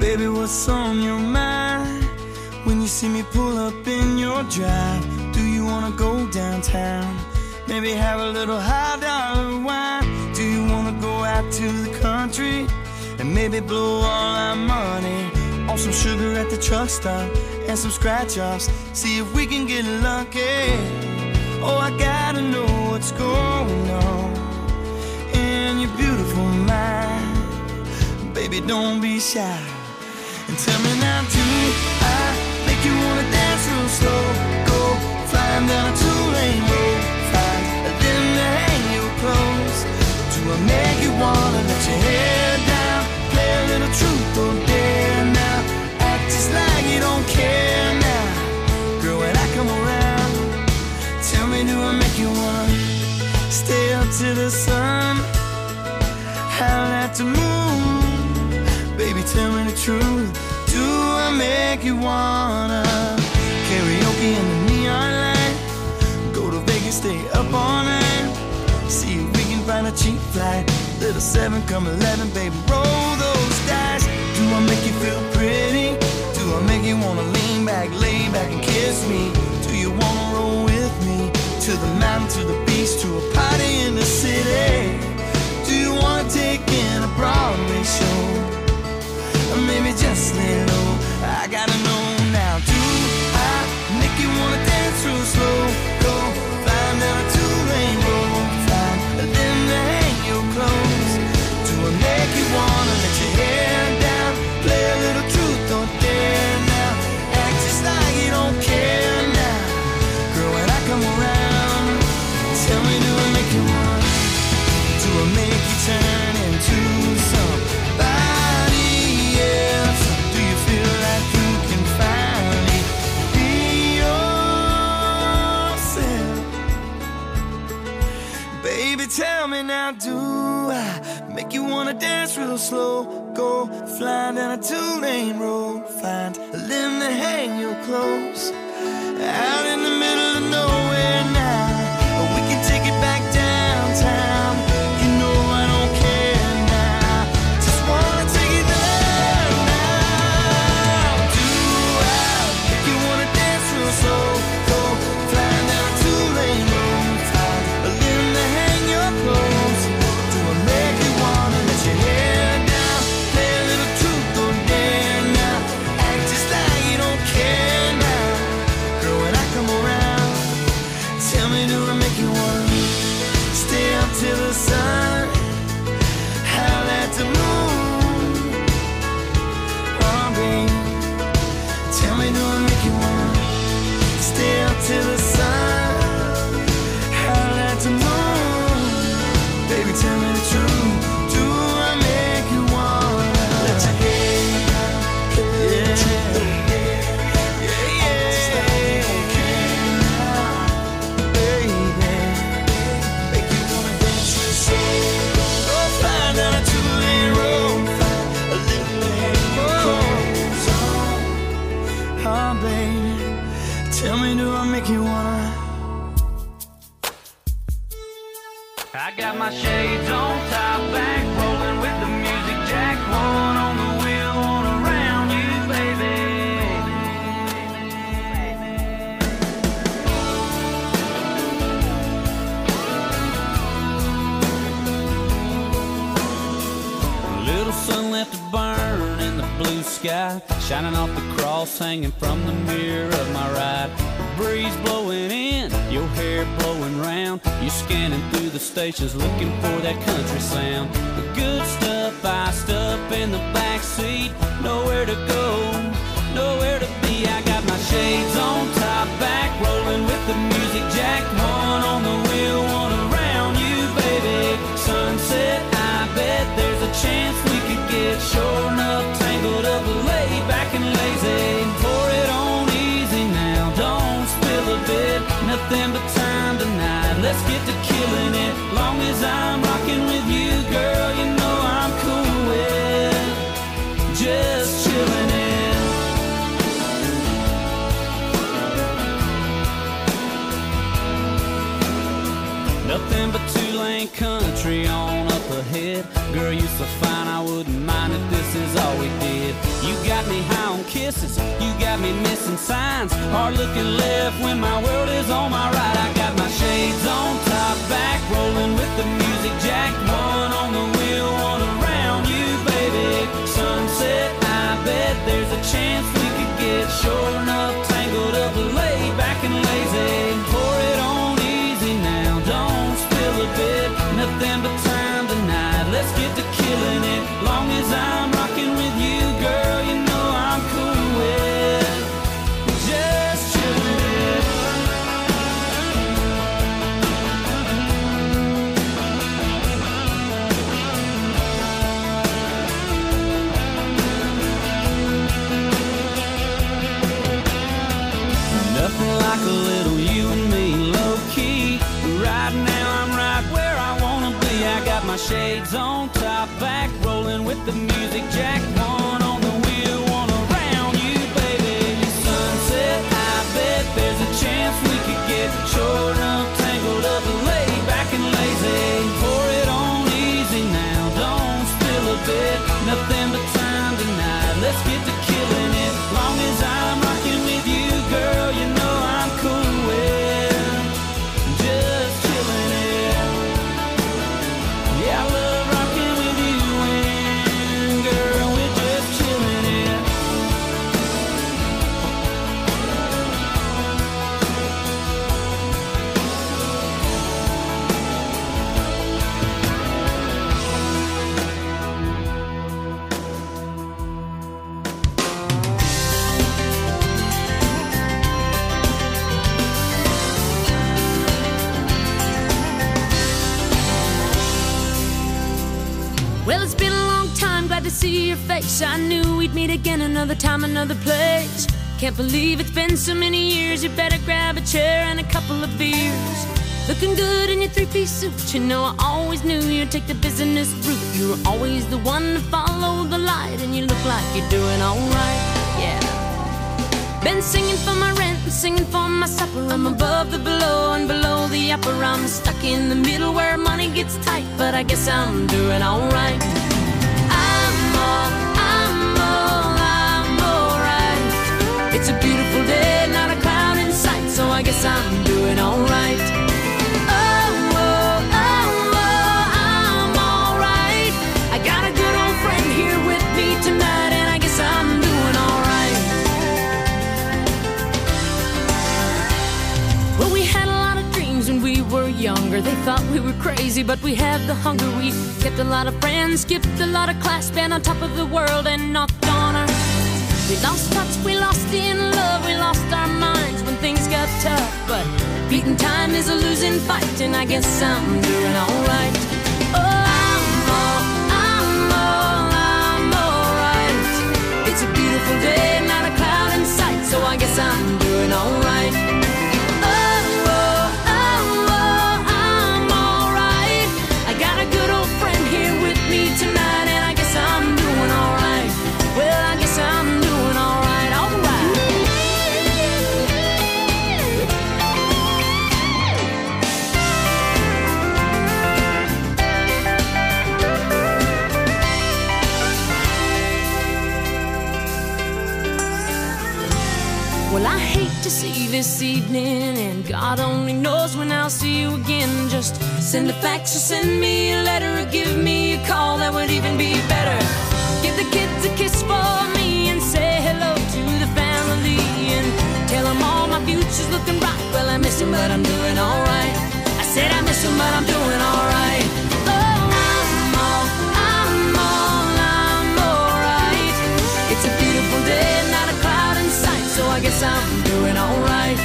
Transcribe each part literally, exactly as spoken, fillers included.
Baby, what's on your mind? When you see me pull up in your drive, do you wanna go downtown? Maybe have a little high dollar wine. Do you wanna go out to the country and maybe blow all our money on some sugar at the truck stop and some scratch offs? See if we can get lucky. Oh, I gotta know what's going on in your beautiful mind. Baby, don't be shy and tell me now, do I make you wanna dance real slow? Go flying down a two-lane road, fine, then to hang your clothes. Do I make you wanna let your hair down, play a little truth or dare now, act just like you don't care now? Girl, when I come around, tell me, do I make you wanna stay up to the sun, howl at the moon? Baby, tell me the truth, do I make you wanna karaoke in the neon light, go to Vegas, stay up all night, see if we can find a cheap flight, little seven come eleven, baby, roll those dice. Do I make you feel pretty? Do I make you wanna lean back, lay back and kiss me? Do you wanna roll with me to the mountain, to the beach, to a party in the city? Do you wanna take in a Broadway show? Or maybe just lay low, I gotta know now. Do I make you wanna dance real slow? Go flying down a two-lane road, fine, then to hang your clothes. Do I make you wanna let your hair down, play a little truth or dare now, act just like you don't care now? Girl, when I come around, tell me, do I make you wanna, do I make you turn into somebody else? Do you feel like you can finally be yourself? Baby, tell me now, do I make you wanna dance real slow? Go flying down a two-lane road, find a limb to hang your clothes, out in the middle of nowhere now, or we can take it back downtown. You know I don't care now, just wanna take it there now. Do I make you wanna dance real slow? Go flying down a two-lane road, find a limb to hang your clothes. Do I make you wanna let your hair down, play a little truth or dare now, act just like you don't care now? Girl, when I come around, tell me, do I make you wanna stay up till the sun, howl at the moon? Oh, baby, tell me, do I make you wanna stay up till the sun, howl at the moon? Baby, tell me the truth, do I make you wanna let your hair down, yeah, yeah, yeah, baby, make you wanna dance real slow? Go flying down a two-lane road, find a little lane clothes on. Oh, baby, tell me, do I make you wanna? I got my shades on, top back, rolling with the music jack, one on the wheel, one around you, baby. Little sun left to burn in the blue sky, shining off the cross hanging from the mirror of my ride. The breeze blowing in, your hair blowing round. You scanning through the stations looking for that country sound. The good stuff iced up in the back seat. Nowhere to go, nowhere to be. I got my shades on, top back, rolling with the music jack, one on the wheel, one around you, baby. Sunset, I bet there's a chance we could get sure enough tangled up, laid back and lazy. Pour it on easy now, don't spill a bit, nothing but time tonight. Let's get to killing it, long as I'm rocking with you, girl, you know I'm cool with just chilling it. Nothing but two-lane country on up ahead. Girl, you so fine I wouldn't mind if this is all we did. You got me high on kisses, you got me missing signs, hard looking left when my world is on my right. I got my shades on, top back, rolling with the music jack, one on the wheel, one around you, baby. Sunset, I bet there's a chance we could get sure enough tangled up, laid back and lazy. Pour it on easy now, don't spill a bit, nothing but time tonight. Let's get to killing it, long as I'm rocking with you, girl. You know I'm cool with just chilling it. Nothing like a little you and me, low key. Right now I'm right where I wanna be. I got my shades on, top back, rolling with the music jack, one on the wheel, one around you, baby. Sunset, I bet there's a chance we could get short enough, tangled up, laid back and lazy. Pour it on easy now, don't spill a bit, nothing but time tonight. Let's get to killing it, long as I'm rocking with you, girl. You know I'm cool with just chilling it. Yeah, I love rocking with you, and girl, we're just chilling it. Well, it's been a long time, glad to see your face. I knew we'd meet again another time, another place. Can't believe it's been so many years. You better grab a chair and a couple of beers. Looking good in your three-piece suit. You know I always knew you'd take the business route. You were always the one to follow the light, and you look like you're doing alright, yeah. Been singing for my rent and singing for my supper. I'm above the below and below the upper. I'm stuck in the middle where money gets tight, but I guess I'm doing alright. I'm all, I'm all, I'm alright. It's a beautiful day, not a cloud in sight, so I guess I'm doing alright. Oh, oh, oh, oh, I'm alright. I got a good old friend here with me tonight, and I guess I'm doing alright. Well, we had a lot of dreams when we were younger. They thought we were crazy, but we had the hunger. We kept a lot of friends, skipped a lot of class, been on top of the world and knocked on our. We lost touch, we lost in love, we lost our minds when things got tough. But beating time is a losing fight, and I guess I'm doing alright. Oh, I'm all, I'm all, I'm alright. It's a beautiful day, not a cloud in sight, so I guess I'm doing alright. Tonight, and I guess I'm doing alright. Well, I guess I'm doing alright, alright. Well, I hate to see this evening, and God only knows when I'll see you again. Just send a fax or send me a letter, or give me a call, that would even be better. Give the kids a kiss for me and say hello to the family, and tell them all my future's looking bright. Well, I miss them, but I'm doing alright. I said I miss them, but I'm doing alright. Oh, I'm all, I'm all, I'm alright. It's a beautiful day, not a cloud in sight, so I guess I'm doing alright.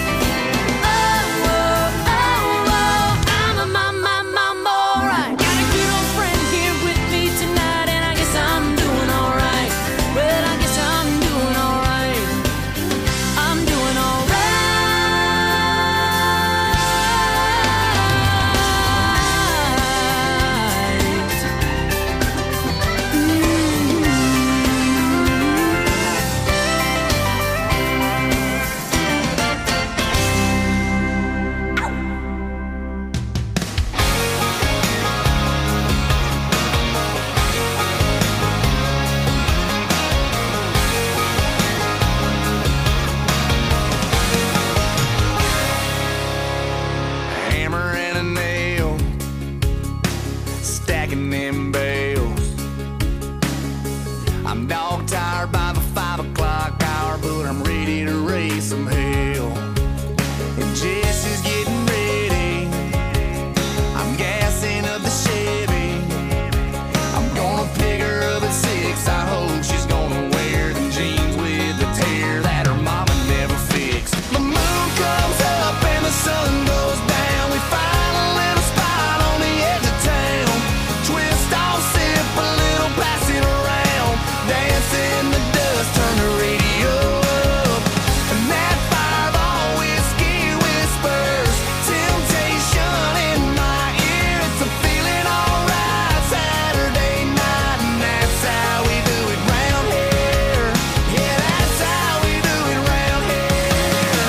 dog tired by the five o'clock hour, but I'm ready to raise some hell. And Jesse's getting ready. I'm gassing up the Chevy. I'm gonna pick her up at six. I hope she's gonna wear them jeans with the tear that her mama never fixed. The moon comes up and the sun goes down. We find a little spot on the edge of town. Twist off, sip a little, pass it around. Dance in the dust, turn the radio up. And that fireball whiskey whispers temptation in my ear. It's a feeling alright Saturday night, and that's how we do it round here. Yeah, that's how we do it round here.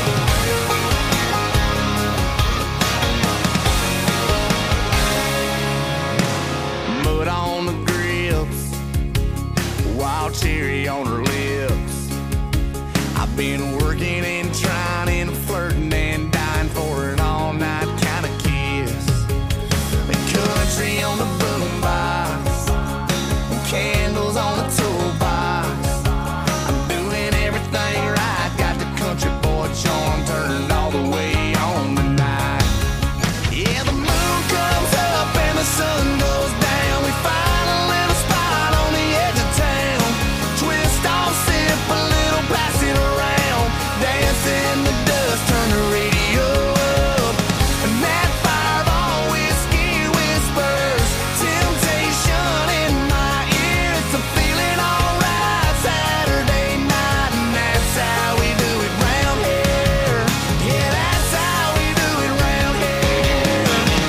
Mud on the grips, wild cherry on her lips. I've been working and trying and flirting and dying for an all-night kind of kiss. The country on the boombox, candles on the toolbox. I'm doing everything right, got the country boy charm turned all the way on tonight. Yeah, the moon comes up and the sun goes down. We find a little spot on the edge of town. Twist off, sip a little, pass it around. Dance in the dust, turn the radio up. And that fireball whiskey whispers temptation in my ear. It's a feeling alright Saturday night, and that's how we do it round here. Yeah, that's how we do it round here.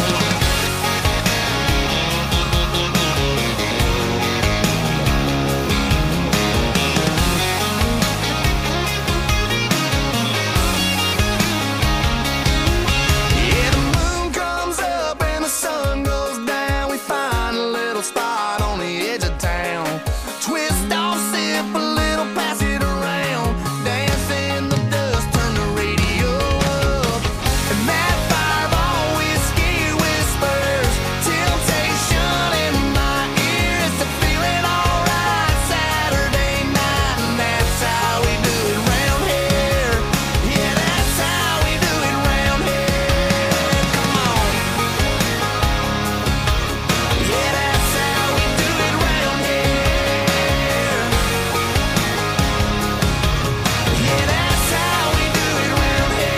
Yeah, the moon comes up and the sun goes down. We find a little spot on the edge of town. Twist off, sip a little, pass it around. Dance in the dust, turn the radio up. And that fireball whiskey whispers temptation in my ear. It's a feeling alright Saturday night, and that's how we do it round here. Yeah, that's how we do it round here. Come on. Yeah, that's how we do it round here. Yeah, that's how we do it round here.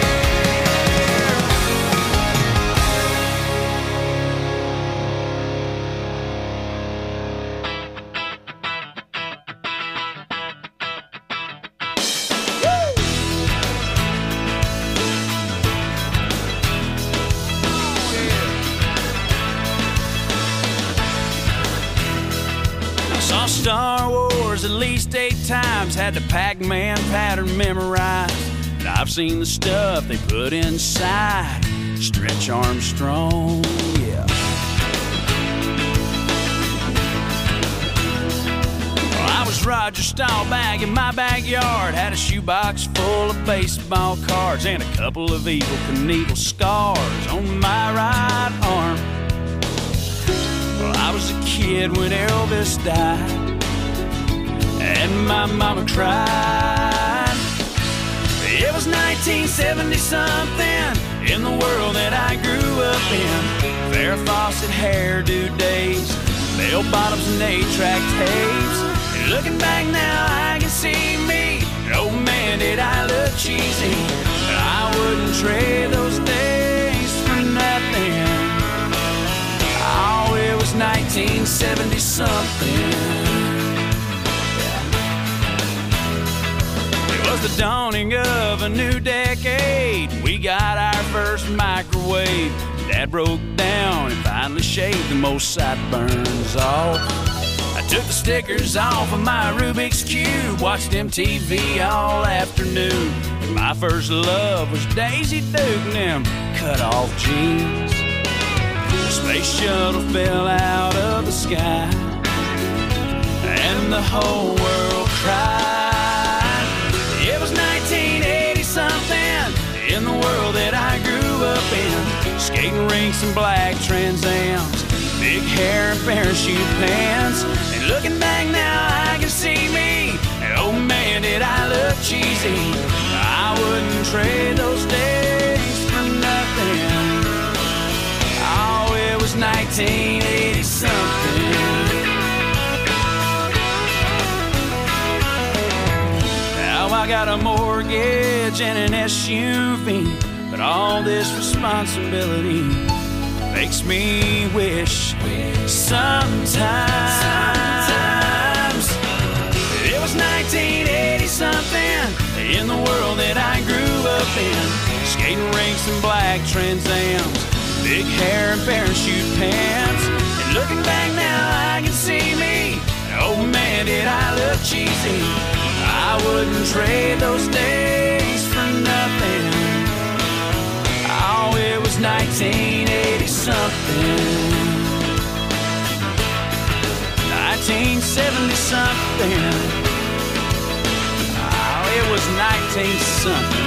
I saw Star Wars at least eight times, had the Pac-Man pattern memorized. And I've seen the stuff they put inside Stretch Armstrong, yeah. Well, I was Roger Staubach in my backyard, had a shoebox full of baseball cards and a couple of Evel Knievel scars on my right arm. Well, I was a kid when Elvis died, and my mama cried. It was nineteen seventy something in the world that I grew up in. Farrah Fawcett hairdo days, bell bottoms and eight-track tapes. And looking back now, I can see me. Oh man, did I look cheesy. But I wouldn't trade those days for nothing. Oh, it was nineteen seventy something. It was the dawning of a new decade. We got our first microwave. Dad broke down and finally shaved the most sideburns off. I took the stickers off of my Rubik's Cube, watched M T V all afternoon. And my first love was Daisy Duke and them cut-off jeans. The space shuttle fell out of the sky, and the whole world cried. It was nineteen eighty something in the world that I grew up in. Skating rinks and black Trans Ams, big hair and parachute pants. And looking back now, I can see me. And oh man, did I look cheesy. I wouldn't trade those days for nothing. Oh, it was nineteen eighty something. Now I got a mortgage and an S U V, but all this responsibility makes me wish sometimes it was nineteen eighty something in the world that I grew up in. Skating rinks and black Trans Ams, big hair and parachute pants. And looking back now, I can see me. Oh man, did I look cheesy. I wouldn't trade those days for nothing. Oh, it was nineteen eighty something. nineteen seventy something. Oh, it was nineteen something.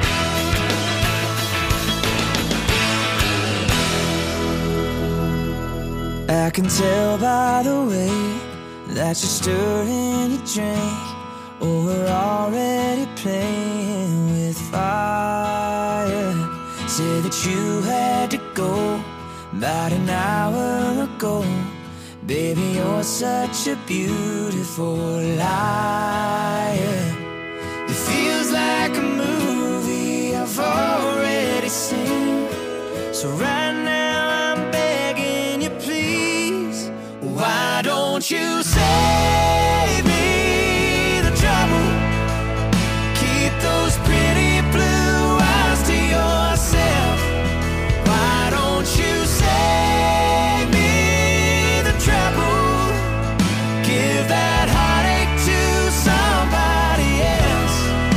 I can tell by the way that you're stirring your drink. Oh, we're already playing with fire. Said that you had to go about an hour ago. Baby, you're such a beautiful liar. It feels like a movie I've already seen. So right now I'm begging you, please, why don't you save me the trouble? Keep those pretty blue eyes to yourself. Why don't you save me the trouble? Give that heartache to somebody else.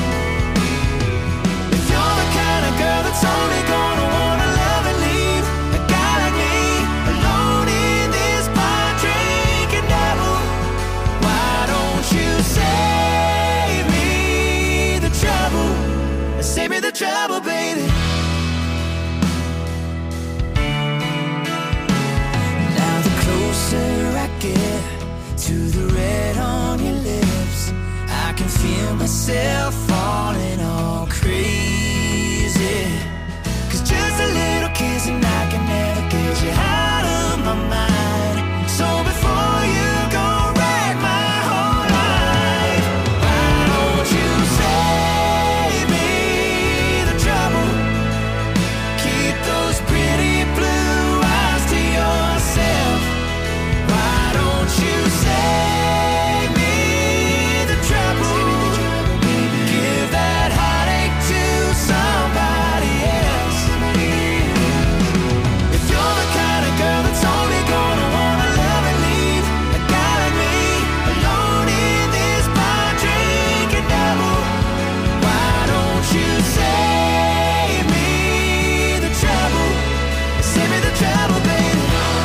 If you're the kind of girl that's only gonna wanna love and leave a guy like me alone in this bar drinking double, why don't you save me the trouble? Save me the trouble, baby. Now the closer I get to the red on your lips, I can feel myself falling all crazy. Cause just a little kiss and I can never get you out of my mind. So before you go wreck my whole life, why don't you save me the trouble? Keep those pretty blue eyes to yourself. Why don't you save me the trouble? Give that heartache to somebody else. If you're the kind of girl that's only gonna wanna love and leave a guy like me alone in this bar drinking double, why don't you save me the trouble? Save me the trouble, baby.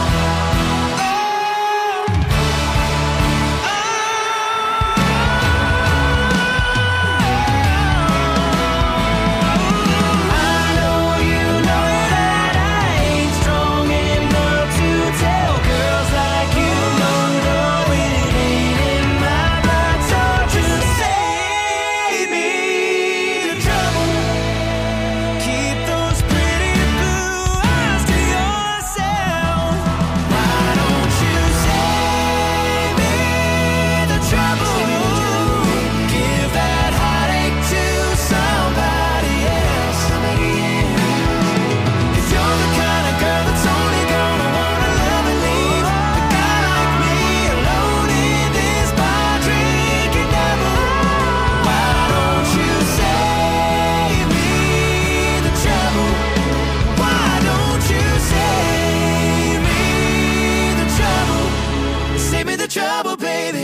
I know you know that I ain't strong enough to tell girls like you no, no, it ain't in my blood. So just save me the trouble. Keep those pretty blue eyes to yourself. Why don't you save me the trouble? Give that heartache to somebody else. If you're the kind of girl that's only gonna wanna love and leave a guy like me alone in this bar drinking double, why don't you save me the trouble? Why don't you save me the trouble? Save me the trouble, baby.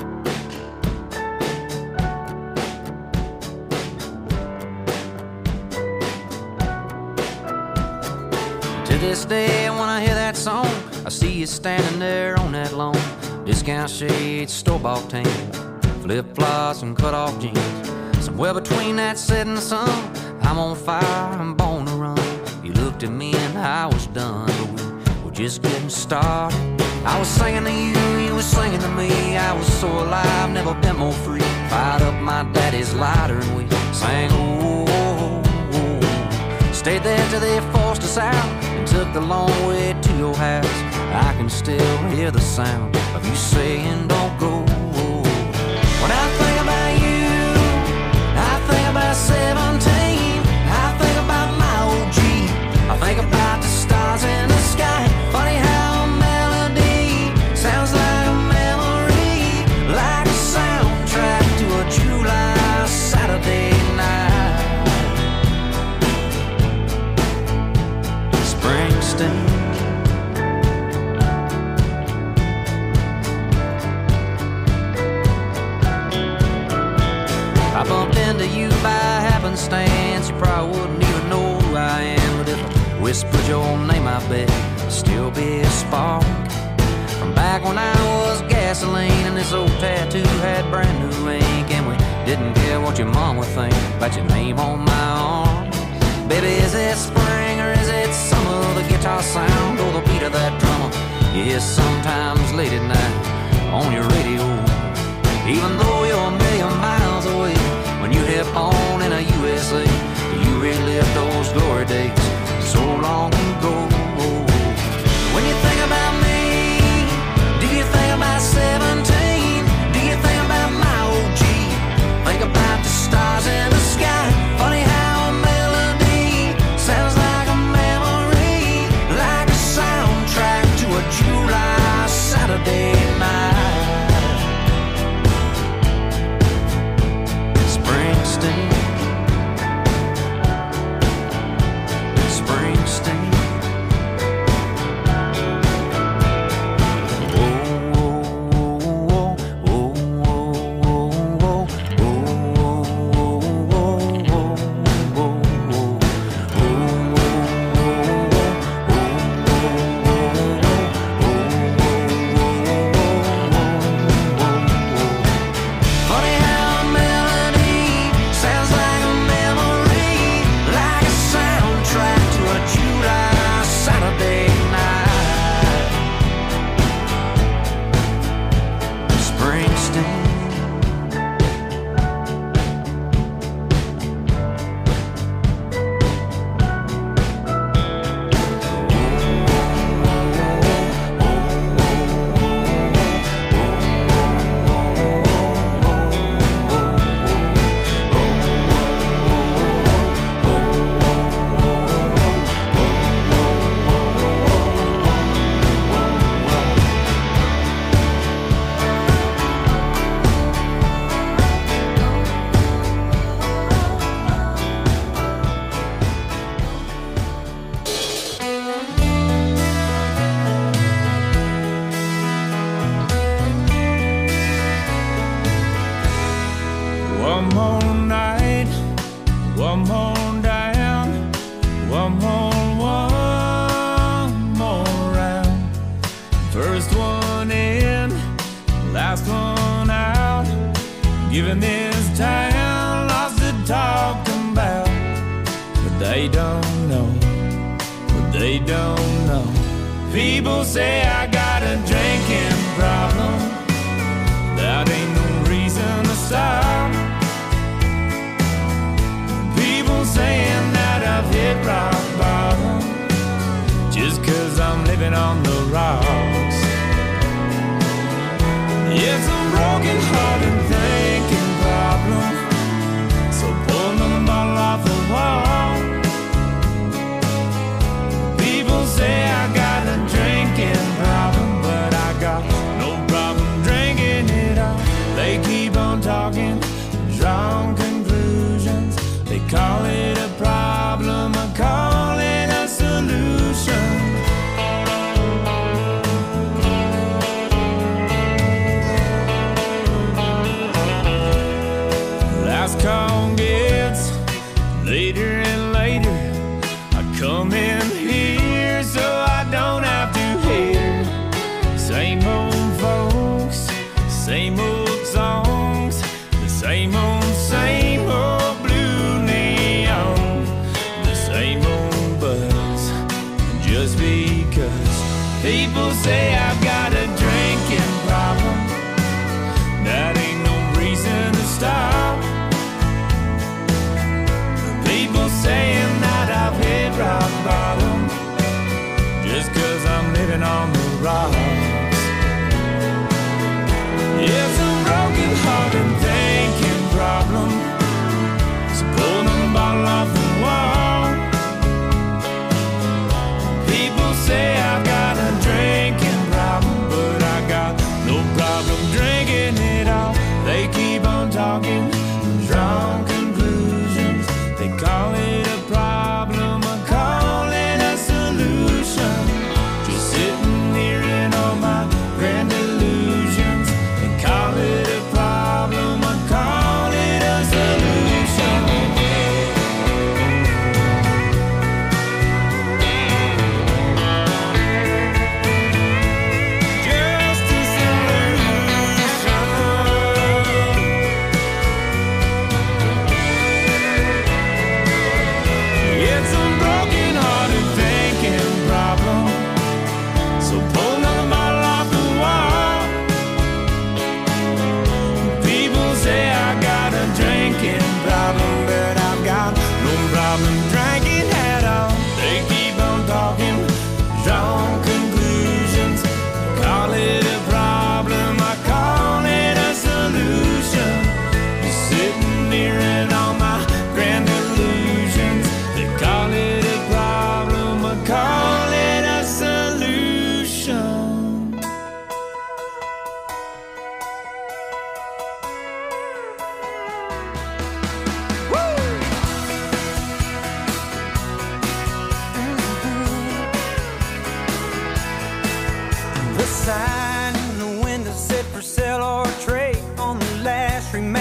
To this day, when I hear that song, I see you standing there on that lawn. Discount shades, store-bought tan, flip-flops and cut-off jeans. Somewhere between that setting sun, I'm on fire, I'm born to run. You looked at me and I was done, but we were just getting started. I was singing to you, you were singing to me. I was so alive, never been more free. Fired up my daddy's lighter and we sang, oh, oh, oh. Stayed there till they forced us out and took the long way to your house. I can still hear the sound of you saying don't go. When I think about you, I think about seventeen. I think about my old Jeep. I think about the stars in the sky. Funny how a melody sounds like a memory, like a soundtrack to a July Saturday night. Springsteen. I bumped into you by happenstance. You probably wouldn't even know who I am, but if I whispered your name, I bet it'd still be a spark from back when I was gasoline and this old tattoo had brand new ink, and we didn't care what your mom would think about your name on my arm. Baby, is it spring or is it summer? The guitar sound or the beat of that drummer you hear sometimes late at night on your radio. Even though you're a million miles away, when you hit on in a U S A, you relive those glory days so long ago. When you think about me, do you think about seventeen? Do you think about my old Jeep? Think about the stars in the sky. Funny how a melody sounds like a memory, like a soundtrack to a July Saturday night. Springsteen, Springsteen. Giving this town lots to talk about, but they don't know, but they don't know. People say I got a drinking problem, that ain't no reason to stop. People saying that I've hit rock bottom, just cause I'm living on the rocks. It's a broken hearted thinking problem, so pull another bottle off the wall. People say I got a drinking problem, but I got no problem drinking it all. They keep on talking, drawing conclusions. They call it a problem, I call it a solution.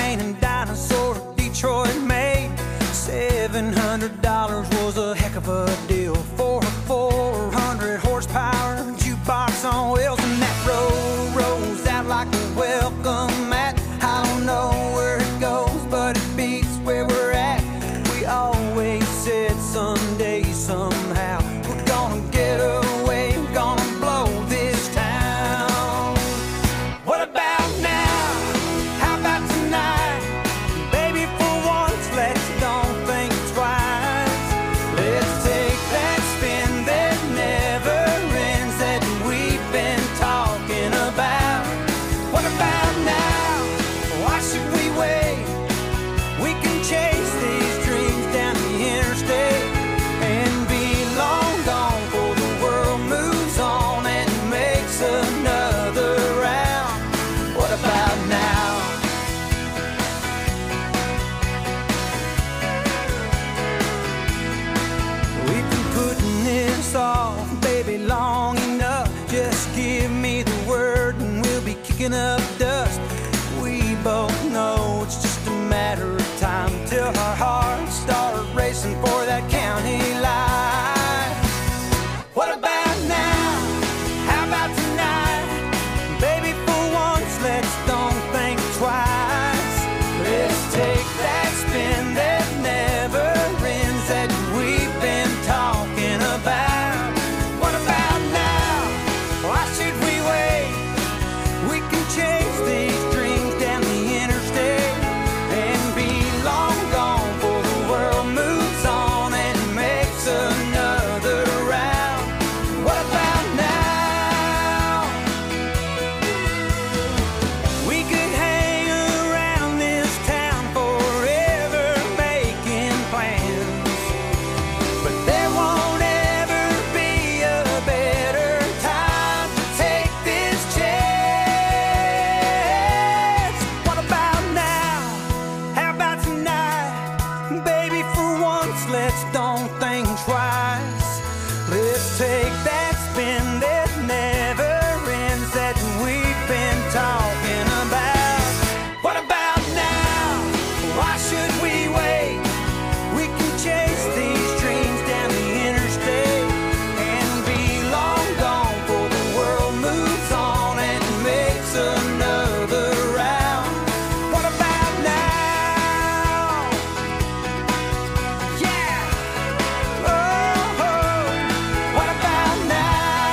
painting dinosaurs Detroit made. Seven hundred dollars was a heck of a deal for a four hundred horsepower jukebox on wheels. And that road rolls out like a welcome mat. I don't know where it goes, but it beats where we're at. We always said someday, somehow, we're gonna get away, we're gonna blow this town. What about now? How about tonight? Baby, for once, let's don't think twice. Let's take that spin that never ends that we've been talking about. What about now? Why should we wait? We can chase these dreams down the interstate and be long gone before the world moves on and makes another round. What about now? We've been putting this off, baby, long enough. Just give me the word and we'll be kicking up dust. We both know it's just a matter of time till our hearts start racing for that county line. What about now? How about tonight? Baby, for once, let's don't think twice. Let's take that spin that never ends that we've been talking about. What about now? Why should we wait? We can chase these dreams down the interstate and be long gone before the world moves on and makes another round. What about now? We could hang around this town forever making plans, but there won't ever be a better time to take this chance. What about now? How about tonight? Baby, for once, let's don't think twice. Let's take that spin that never ends that we've been talking about. What about now? Why should we wait? We can chase these dreams down the interstate and be long gone before the world moves on and makes another round. What about now? Yeah. Oh, oh. What about now?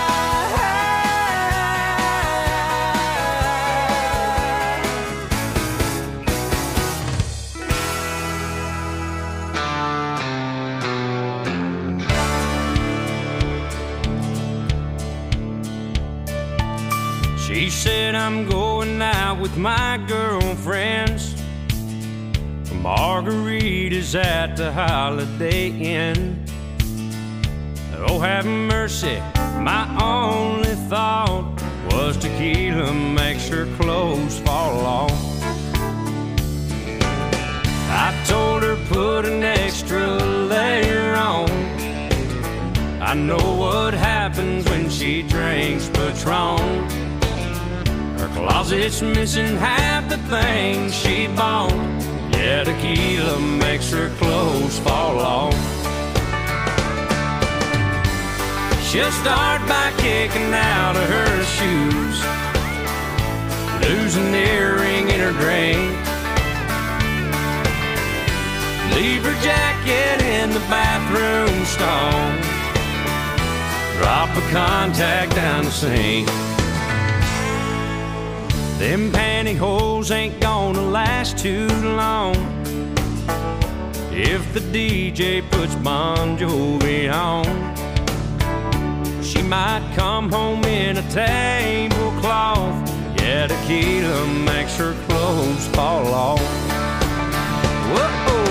She said I'm going out with my girlfriends for margaritas at the Holiday Inn. Oh, have mercy, my only thought was tequila makes her clothes fall off. I told her put an extra layer on. I know what happens when she drinks Patron. Her closet's missing half the things she bought. Yeah, tequila makes her clothes fall off. She'll start by kicking out of her shoes, lose an earring in her drink, leave her jacket in the bathroom stall, drop a contact down the sink. Them pantyhose ain't gonna last too long if the D J puts Bon Jovi on. She might come home in a tablecloth. Yeah, tequila makes her clothes fall off. Whoa!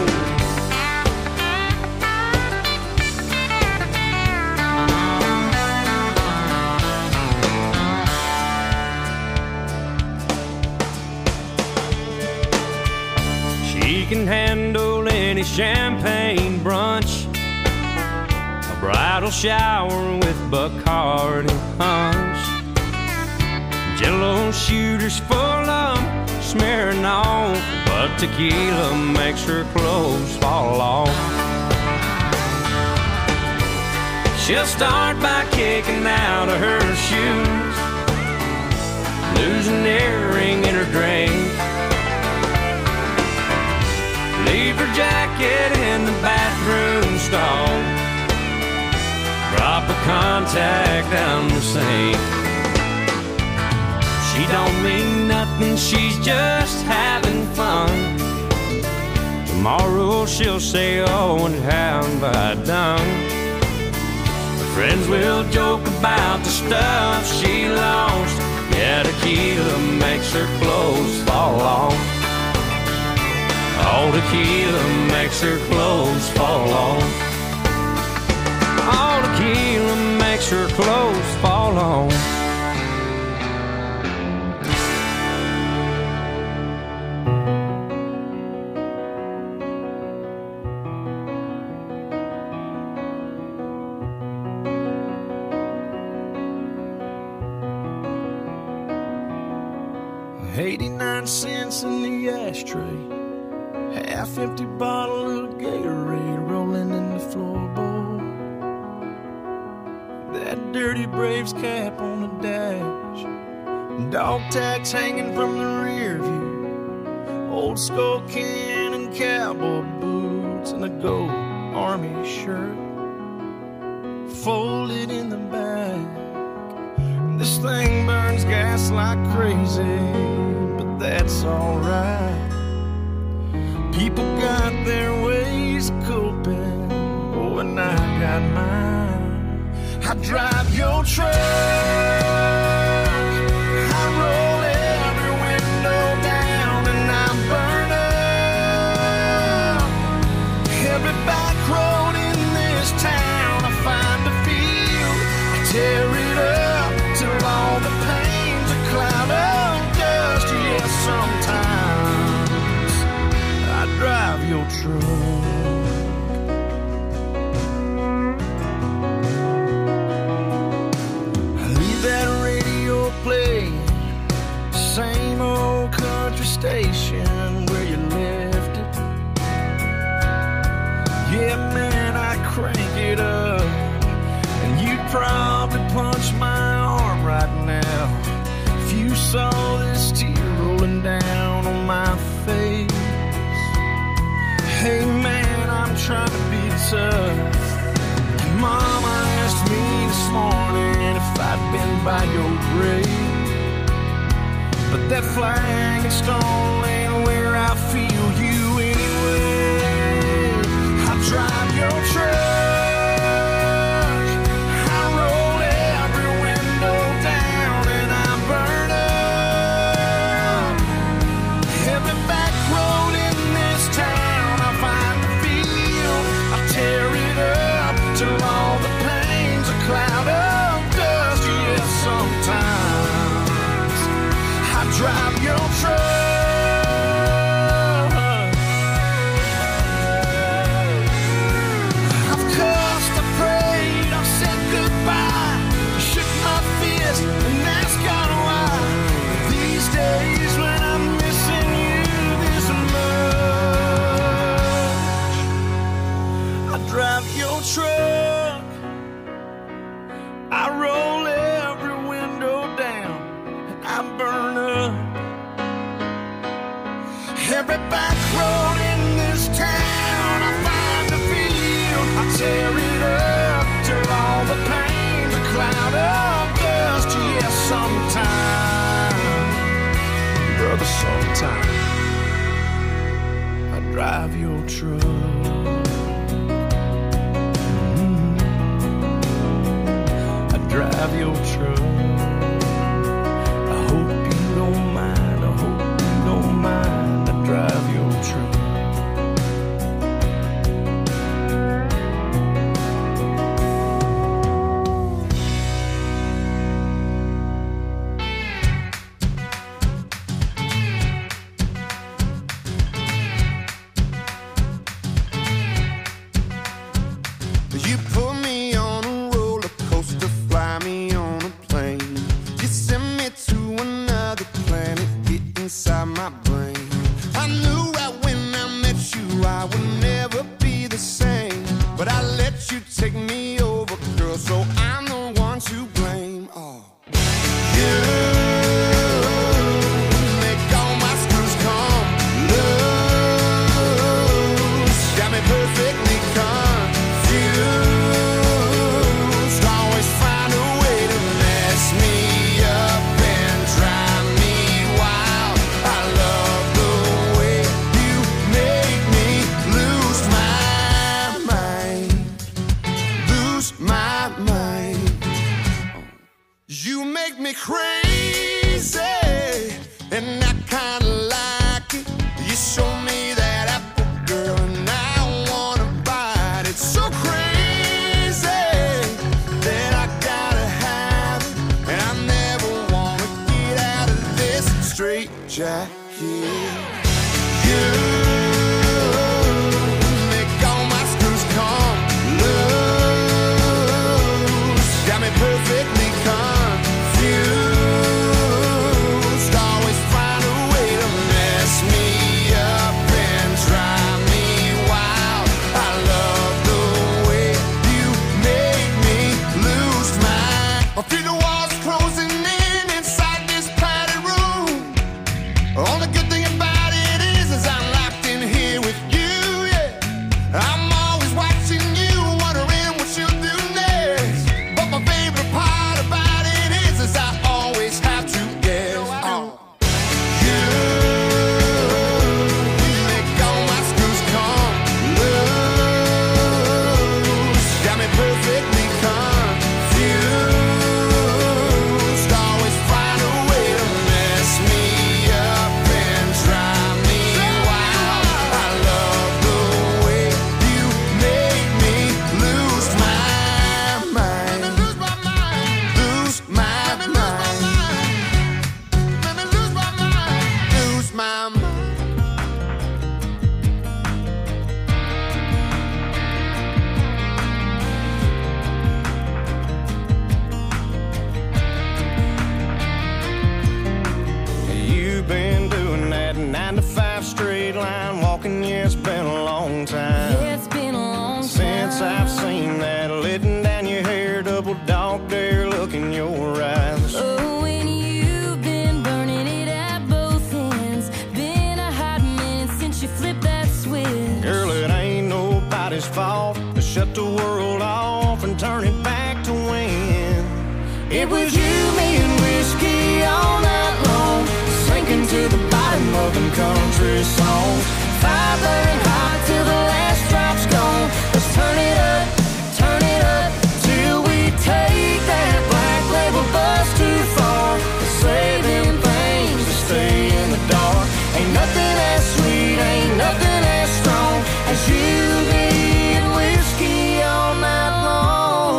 She can handle any champagne brunch, a bridal shower with Bacardi punch, Jello shooters full of smearing on, but tequila makes her clothes fall off. She'll start by kicking out of her shoes, lose an earring in her drink, leave her jacket in the bathroom stall, drop a contact down the sink. She don't mean nothing, she's just having fun. Tomorrow she'll say, oh, and how have I done? Her friends will joke about the stuff she lost. Yeah, tequila makes her clothes fall off. Oh, tequila makes her clothes fall off. Oh, tequila makes her clothes fall off. eighty-nine cents in the ashtray, half empty bottle of Gatorade rolling in the floorboard. That dirty Braves cap on the dash, dog tags hanging from the rear view, old skull can and cowboy boots, and a gold army shirt folded in the back. This thing burns gas like crazy, but that's alright. People got their ways of coping, oh, and I got mine. I drive your truck, I roll every window down, and I burn up every back road in this town. I find a field, I tear it up till all the pain's a cloud of dust. Yes, sometimes I drive your truck. I leave that radio playing, same old country station where you left it. Yeah, man, I crank it up, and you'd probably punch my arm right now if you saw this tear rolling down on my face. Hey man, I'm trying to be tough, and Mama asked me this morning if I'd been by your grave, but that flag and stone ain't where I feel you anyway. I drive your truck, drive your truck. I've cussed, I prayed, I've said goodbye, shook my fist and asked God why. These days when I'm missing you this much, I drive your truck, I roll every window down, and I burn up every back road in this town. I find a field, I tear it up till all the pain's a cloud of dust. Yes, sometime, brother, sometime I drive your truck. Mm-hmm. I drive your truck. I hope you don't mind, I hope you don't mind. Drive your truck. You put me on a roller coaster, fly me on a plane. I would never be the same. But I let you take me over, girl, so I'm the one to blame. Oh, you make all my screws come loose. Got me perfectly confused. Always find a way to mess me up and drive me wild. I love the way you make me lose my mind. Lose my mind. You make me crazy, and I kinda like it. You show me that apple, girl, and I wanna bite it. So crazy that I gotta have it, and I never wanna get out of this straight jacket. You make all my screws come loose. Got me perfectly confused. Always find a way to mess me up and drive me wild. I love the way you make me lose my. I feel the walls closing in inside this padded room. Only good thing about it is, is I'm locked in here with you, yeah. I'm always watching you, wondering what you'll do next. But my favorite part about it is, is I always have to guess. Oh. You make all my screws come loose. Got me perfectly confused. Always find a way to mess me up and drive me wild. I love the way you make me lose my mind. Lose my mind. Lose my mind. Let me lose my mind. Lose my mind. You've been doing that nine to five straight line walking, yeah, it's been a long time. Yeah, it's been a long time Since I've seen that letting down your hair, double dog dare look in your eyes. Oh, and you've been burning it at both ends. Been a hot minute since you flipped that switch. Girl, it ain't nobody's fault to shut the world off and turn it back to when it was you, me, and whiskey all night long, sinking to the bottom of them country songs. Fire burning hot till the last drop's gone. Let's turn it up, turn it up, till we take that black label bus too far. Say them things to stay in the dark. Ain't nothing as sweet, ain't nothing as strong as you, me, and whiskey all night long.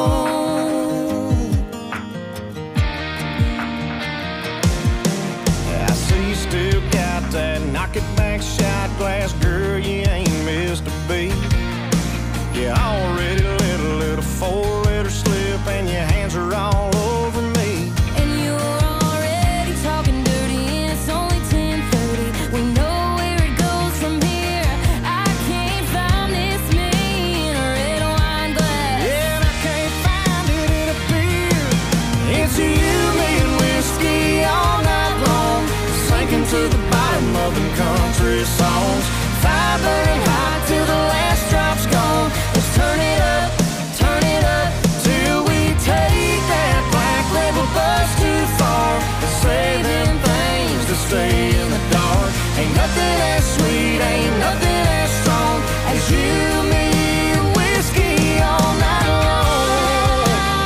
I see you still got that knock it back shot glass, girl, you ain't missed a beat. You already lit a little four-liter slip and your hands are all over me. And you're already talking dirty, and it's only ten thirty. We know where it goes from here. I can't find this me in a red wine glass. Yeah, and I can't find it in a beer. It's you, me, and whiskey all night long, sinking to the bottom of them country songs. Fire burning hot till the last drop's gone. Let's turn it up, turn it up, till we take that black label bus too far. Say them things to stay in the dark. Ain't nothing as sweet, ain't nothing as strong as you, me, and whiskey all night long.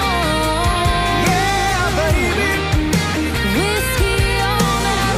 Yeah, baby. Whiskey all night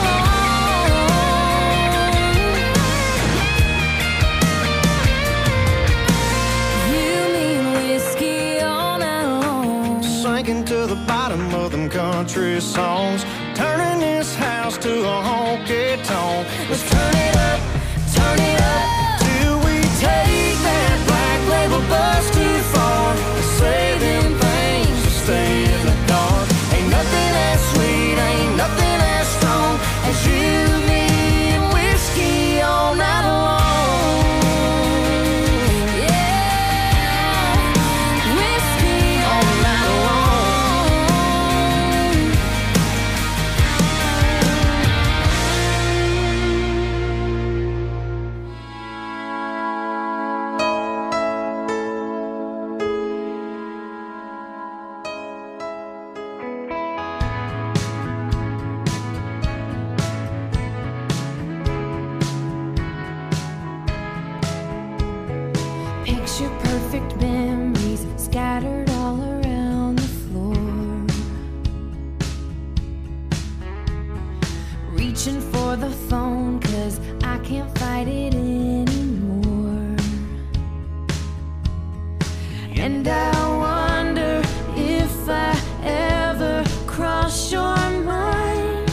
long. You mean whiskey all night long. Sinking to the bottom of them country songs, turning this house to a honky tonk. Let's turn it up, turn it up, till we take that black label bus too far. Say them things to stay in the dark. Ain't nothing as sweet, ain't nothing as strong as you, me, and whiskey all night long. picture perfect memories scattered all around the floor. Reaching for the phone, cause I can't fight it anymore. And I wonder if I ever cross your mind.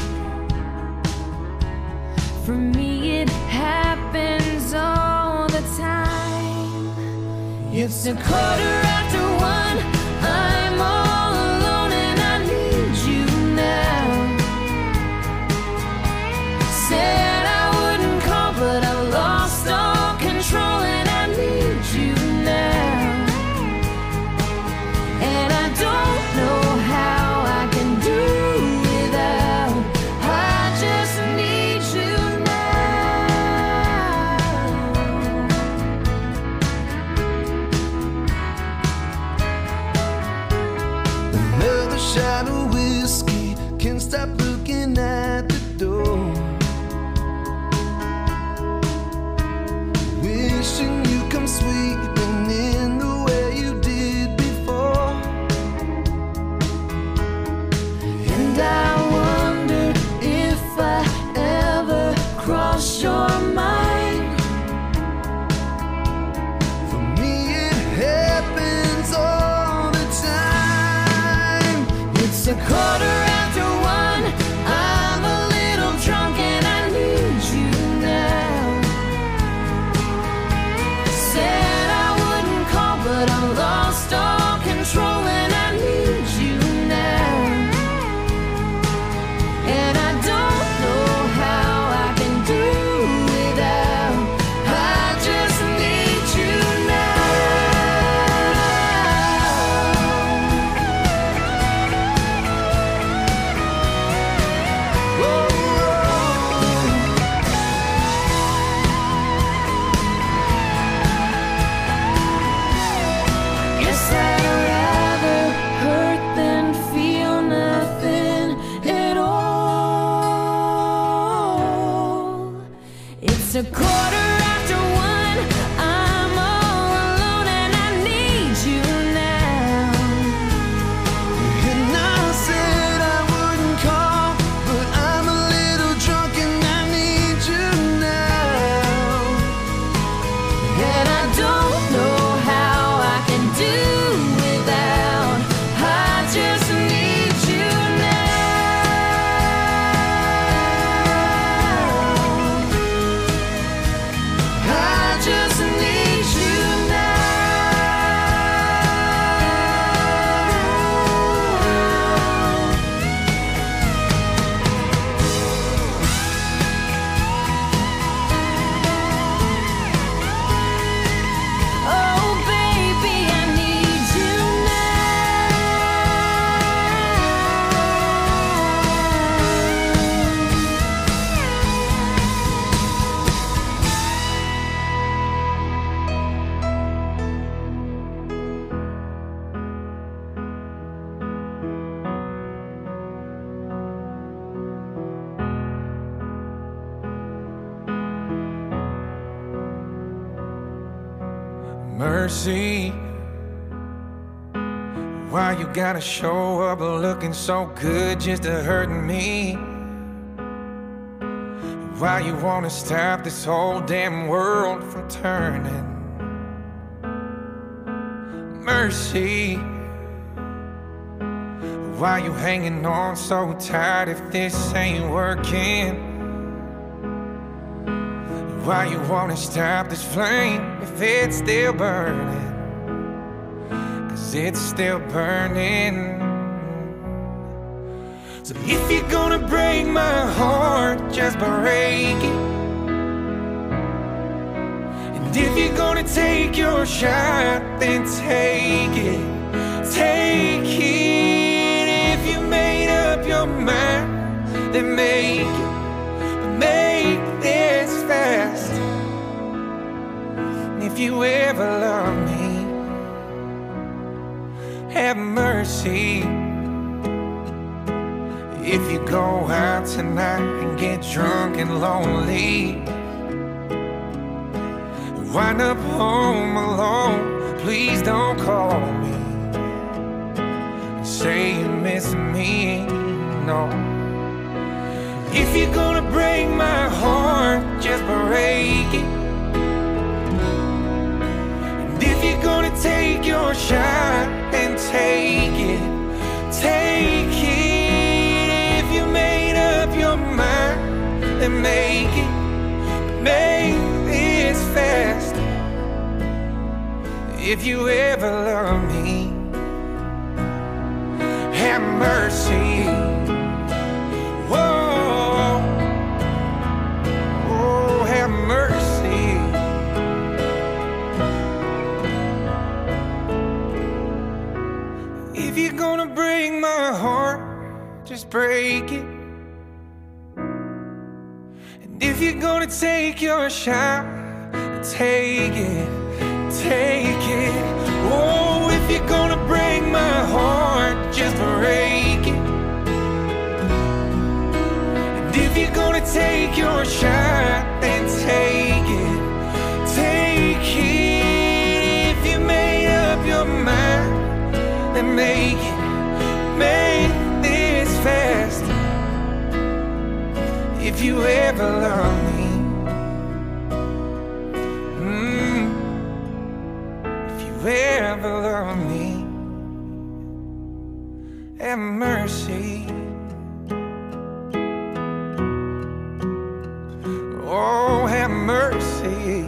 For me it happens all the time. It's a quarter after one, I'm all alone and I need you now. Said I wouldn't call, but I lost all control and I need you now. And I don't know how I can do without. I just need you Another shot of whiskey, can't stop looking at the door. Wishing you come sweeping in the way you did before. And I wonder if I ever cross your mind. For me it happens all the time. It's a quarter after one, I'm a little drunk and I need you now. Said I wouldn't call, but I lost all control and I need you now. And I don't know how I can do without. I just need you now. Guess I'd rather hurt than feel nothing at all. It's a quarter after one, I'm all alone and I need you now. And I said I wouldn't call, but I'm a little drunk and I need you now. And I don't know how I can do without. I just need you now. I just need you now. Oh baby, I need you Mercy, why you gotta show up looking so good just to hurt me? Why you wanna stop this whole damn world from turning? Mercy, why you hanging on so tight if this ain't working? Why you wanna stop this flame if it's still burning? Cause it's still burning. So if you're gonna break my heart, just break it. And if you're gonna take your shot, then take it. Take it. If you made up your mind, then make it. But make this fast. And if you ever love me, have mercy. If you go out tonight and get drunk and lonely, wind up home alone, please don't call me and say you're missing me, no. If you're gonna break my heart, just break it. And if you're gonna take your shot, then take it, take it. If you made up your mind, then make it, but make this fast. If you ever love me, have mercy. Whoa, oh, have mercy. If you're gonna break my heart, just break it. And if you're gonna take your shot, take it, take it. Oh, if you're gonna break my heart, just break it. And if you're gonna take your shot, then take it, take it. If you made up your mind, then make it, make this fast. If you ever love me, mm, if you ever love me, have mercy. Oh, have mercy.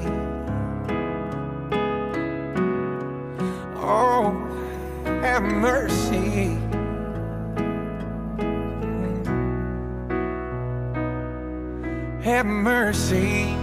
Oh, have mercy. Have mercy.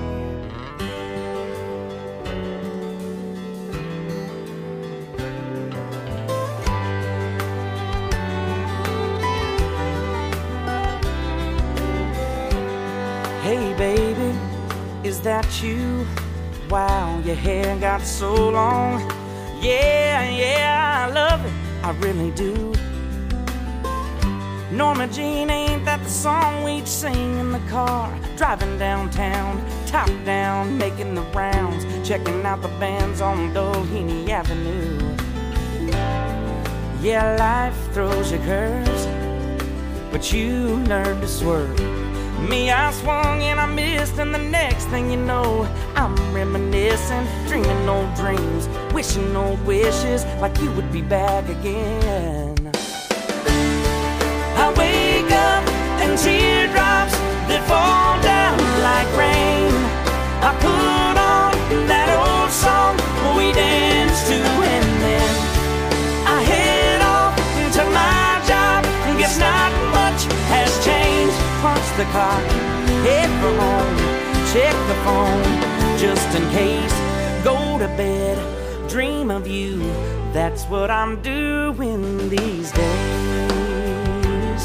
Hey baby, is that you? Wow, your hair got so long. Yeah, yeah, I love it, I really do. Norma Jean, ain't that the song we'd sing in the car? Driving downtown, top down, making the rounds, checking out the bands on Doheny Avenue. Yeah, life throws you curves, but you learn to swerve. Me, I swung and I missed, and the next thing you know, I'm reminiscing, dreaming old dreams, wishing old wishes, like you would be back again. I wake up and teardrops that fall down like rain. I put on that old song we danced to, and then I head off to my job. Guess not much has changed. Punch the clock, head for home, check the phone, just in case. Go to bed, dream of you. That's what I'm doing these days.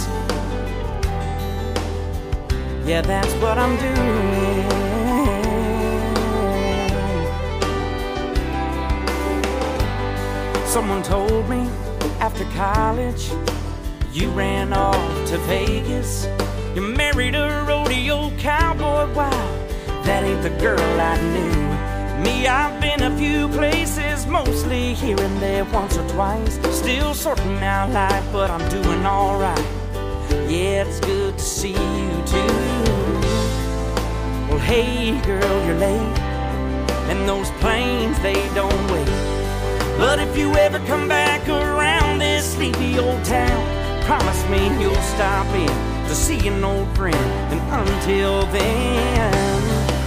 Yeah, that's what I'm doing. Someone told me after college you ran off to Vegas. You married a rodeo cowboy. Wow, that ain't the girl I knew. Me, I've been a few places, mostly here and there, once or twice. Still sorting out life, but I'm doing alright. Yeah, it's good to see you too. Well, hey girl, you're late, and those planes, they don't wait. But if you ever come back around this sleepy old town, promise me you'll stop in to see an old friend. And until then,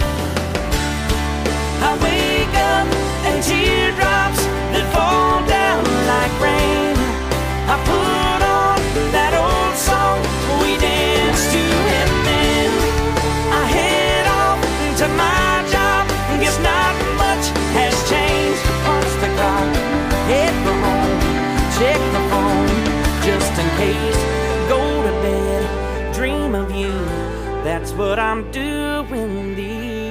I wake up and teardrops that fall down like rain. I put on that old song we danced to, and then I head off to my job. Guess not much has changed. Punch the clock, head for home, check the phone, just in case. Go to bed, dream of you. That's what I'm doing these.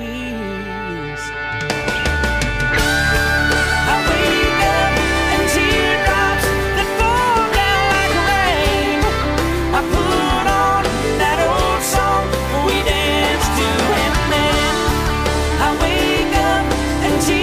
I wake up and teardrops that fall down like rain. I put on that old song we danced to, and then I wake up and teardrops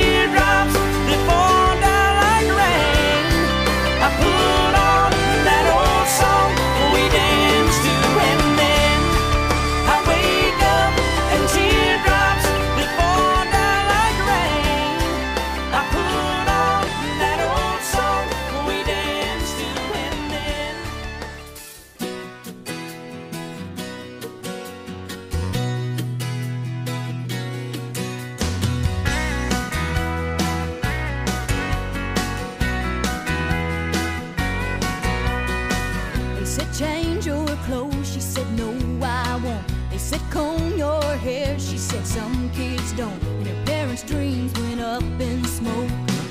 comb your hair. She said some kids don't, and her parents' dreams went up in smoke.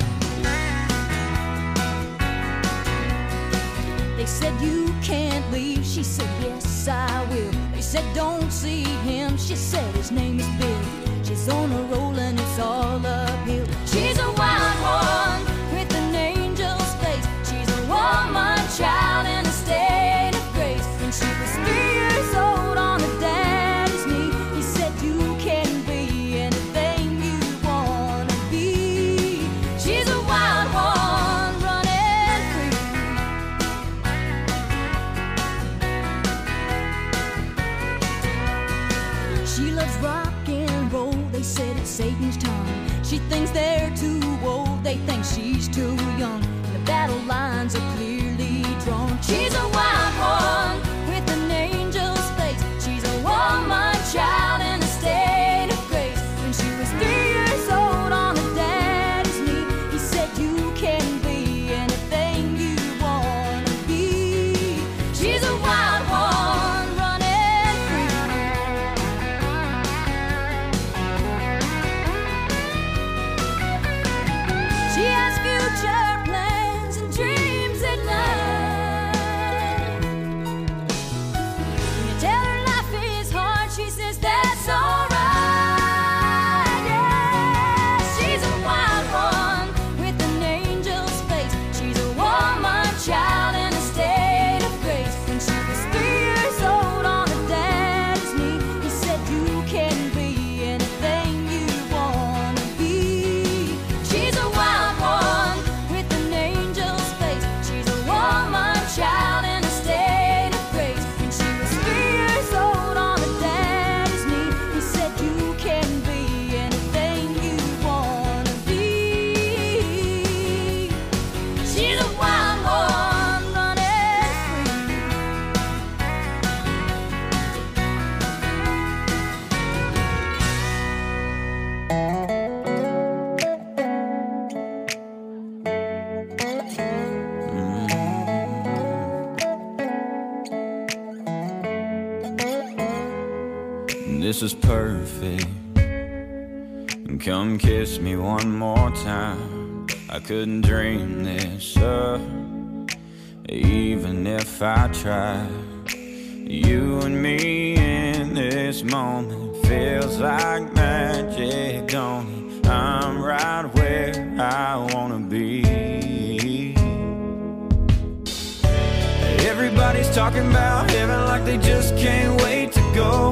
They said you can't leave. She said yes I will. They said don't see him. She said his name is Bill. She's on a roll and it's all uphill. She's a wild one with an angel's face. She's a woman child in a state of grace. When she was three years old on her daddy's knee, he said you can be anything you wanna be. She's a wild one running free. She loves rock and roll. They said it's Satan's tongue. She thinks they're too old. They think she's too young. The battle lines are clearly drawn. She's a wild one with an angel's face. She's a woman child in a state of grace. When she was three years old on her daddy's knee, he said you can be anything you wanna be. She's a wild one running free. She has future plans and dreams at night. When you tell her life is hard, she says that's alright. Yeah, she's a wild one with an angel's face. She's a woman child in a state of grace. When she was three years old on her daddy's knee, he said you can be anything you wanna be. She's a wild one with an angel's face. She's a woman child in a state of grace. When she was three years old on her daddy's knee, he said you can be anything you wanna be. She's a wild one running free. This is perfect. Come kiss me one more time. I couldn't dream this up, even if I tried. You and me in this moment feels like magic, don't it? I'm right where I wanna be. Everybody's talking about heaven like they just can't wait to go.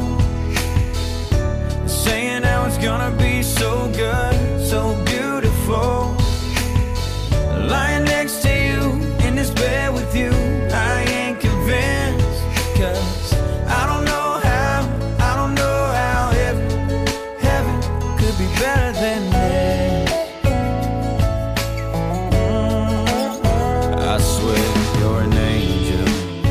Saying how it's gonna be so good, so beautiful. Lying next to you in this bed with you, I ain't convinced. Cause I don't know how, I don't know how heaven, heaven could be better than this. I swear you're an angel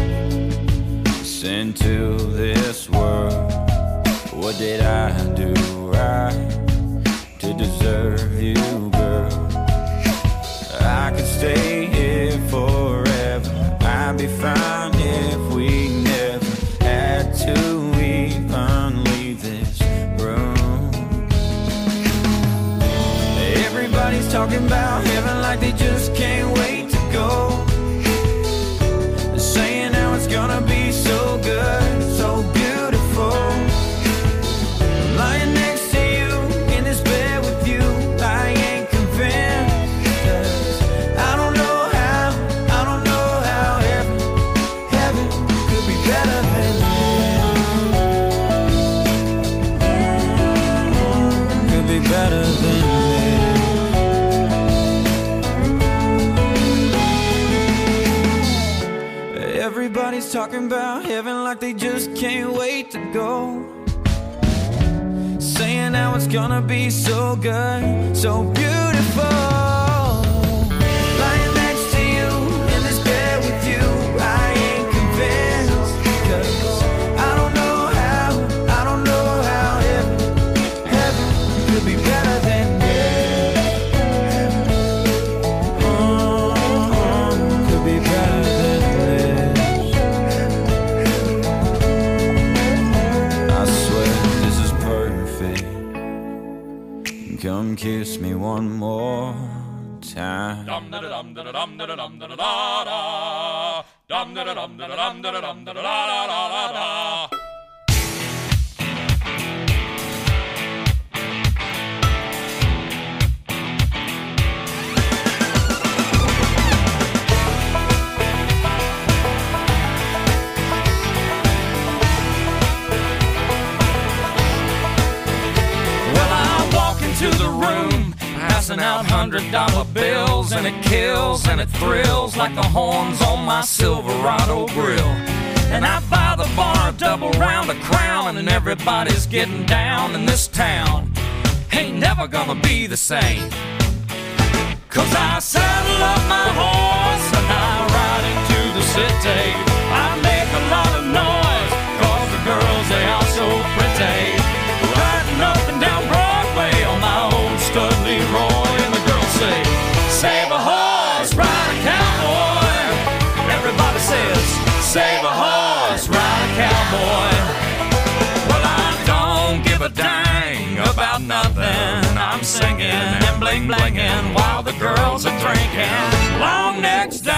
sent to this world. What did I do right to deserve you, girl? I could stay here forever. I'd be fine if we never had to even leave this room. Everybody's talking about heaven like they just can't wait to go. They're saying how it's gonna be so good, so beautiful. Lying next to you in this bed with you, I ain't convinced. Cause I don't know how, I don't know how heaven, heaven could be better than this. Could be better than this. Everybody's talking about heaven like they just can't wait to go. Saying how it's gonna be so good, so beautiful. Lying next to you in this bed with you, I ain't convinced. Cause I don't know how, I don't know how heaven, heaven could be better than this. Oh, could be better than this. I swear one more time. Dum da dum da dum da dum da da da. Dum da dum da dum da dum da da da da. To the room, passing out hundred dollar bills, and it kills and it thrills like the horns on my Silverado grill. And I buy the bar a double round of Crown, and everybody's getting down in this town. Ain't never gonna be the same, 'cause I saddle up my horse and I ride into the city. I make a lot of noise 'cause the girls, they are so pretty. Riding up and down Broadway on my old stud Leroy, and the girls say, save a horse, ride a cowboy. Everybody says, save a horse, ride a cowboy. Well, I don't give a dang about nothing. I'm singing and bling blinging while the girls are drinking long necks down.